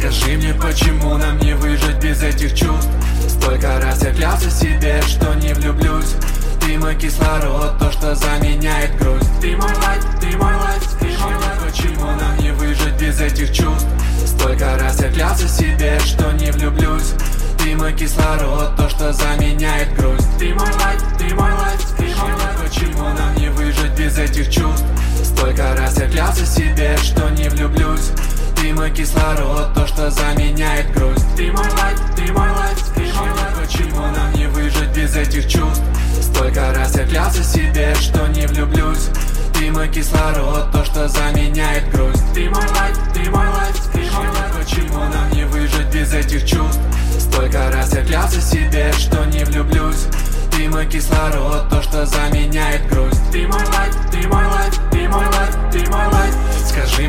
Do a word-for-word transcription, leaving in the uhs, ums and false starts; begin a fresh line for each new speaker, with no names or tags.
Скажи мне, почему нам не выжить без этих чувств? Столько раз я клялся себе, что не влюблюсь. Ты мой кислород, то, что заменяет грусть. Ты мой лайф, ты мой лайф, ты мой лайф. Почему нам не выжить без этих чувств? Столько раз я клялся себе, что не влюблюсь. Ты мой кислород, то, что заменяет грусть. Ты мой лайф, ты мой лайф, ты мой лайф. Почему нам не выжить без этих чувств? Столько раз я клялся себе, что не влюблюсь. Ты мой кислород, то, что заменяет грусть. Ты мой лайф, ты мой лайф, ты мой лайф. Почему нам не выжить без этих чувств? Столько раз я клялся себе, что не влюблюсь. Ты мой кислород, то, что заменяет грусть. Ты мой лайф, ты мой лайф, ты мой лайф. Почему нам не выжить без этих чувств? Столько раз я клялся себе, что не влюблюсь. Ты мой кислород, то, что заменяет грусть.